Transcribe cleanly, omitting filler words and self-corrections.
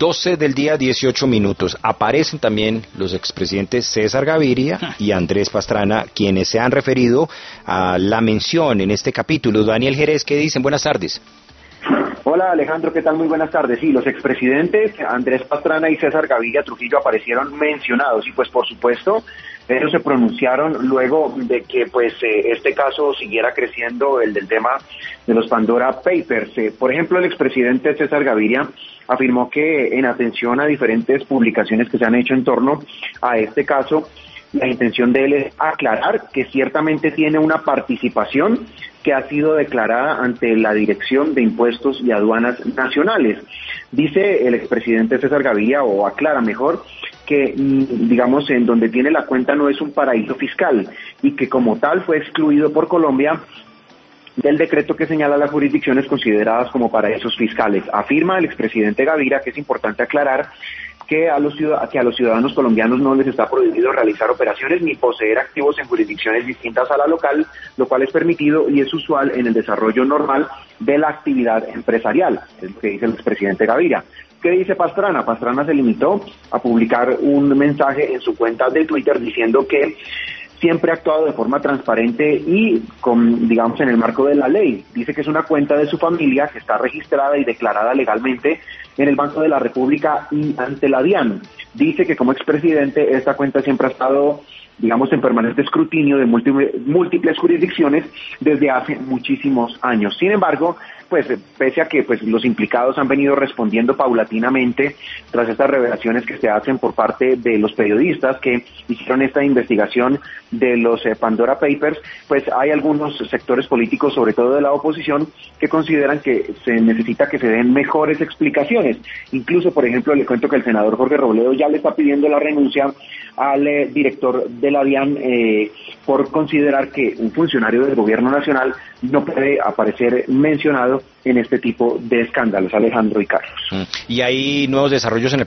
12 del día, 18 minutos. Aparecen también los expresidentes César Gaviria y Andrés Pastrana, quienes se han referido a la mención en este capítulo. Daniel Jerez, ¿qué dicen? Buenas tardes. Hola Alejandro, ¿qué tal? Muy buenas tardes. Sí, los expresidentes Andrés Pastrana y César Gaviria Trujillo aparecieron mencionados y pues por supuesto ellos se pronunciaron luego de que pues este caso siguiera creciendo, el del tema de los Pandora Papers. Por ejemplo, el expresidente César Gaviria afirmó que en atención a diferentes publicaciones que se han hecho en torno a este caso, la intención de él es aclarar que ciertamente tiene una participación que ha sido declarada ante la Dirección de Impuestos y Aduanas Nacionales. Dice el expresidente César Gaviria, o aclara mejor, que, digamos, en donde tiene la cuenta no es un paraíso fiscal y que como tal fue excluido por Colombia del decreto que señala las jurisdicciones consideradas como paraísos fiscales. Afirma el expresidente Gaviria que es importante aclarar que a los ciudadanos colombianos no les está prohibido realizar operaciones ni poseer activos en jurisdicciones distintas a la local, lo cual es permitido y es usual en el desarrollo normal de la actividad empresarial, es lo que dice el expresidente Gaviria. ¿Qué dice Pastrana? Pastrana se limitó a publicar un mensaje en su cuenta de Twitter diciendo que siempre ha actuado de forma transparente y digamos, en el marco de la ley. Dice que es una cuenta de su familia que está registrada y declarada legalmente en el Banco de la República y ante la DIAN. Dice que como expresidente esta cuenta siempre ha estado, digamos, en permanente escrutinio de múltiples jurisdicciones desde hace muchísimos años. Sin embargo, pues pese a que pues los implicados han venido respondiendo paulatinamente tras estas revelaciones que se hacen por parte de los periodistas que hicieron esta investigación de los Pandora Papers, pues hay algunos sectores políticos, sobre todo de la oposición, que consideran que se necesita que se den mejores explicaciones. Incluso, por ejemplo, le cuento que el senador Jorge Robledo ya le está pidiendo la renuncia al director de la DIAN por considerar que un funcionario del gobierno nacional no puede aparecer mencionado en este tipo de escándalos, Alejandro y Carlos. ¿Y hay nuevos desarrollos en el